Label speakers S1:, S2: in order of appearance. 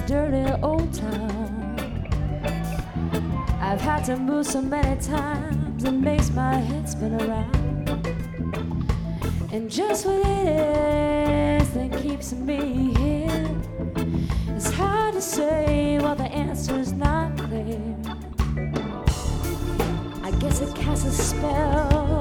S1: dirty old town. I've had to move so many times, it makes my head spin around. And just what it is that keeps me here, it's hard to say, well the answer's not clear. I guess it casts a spell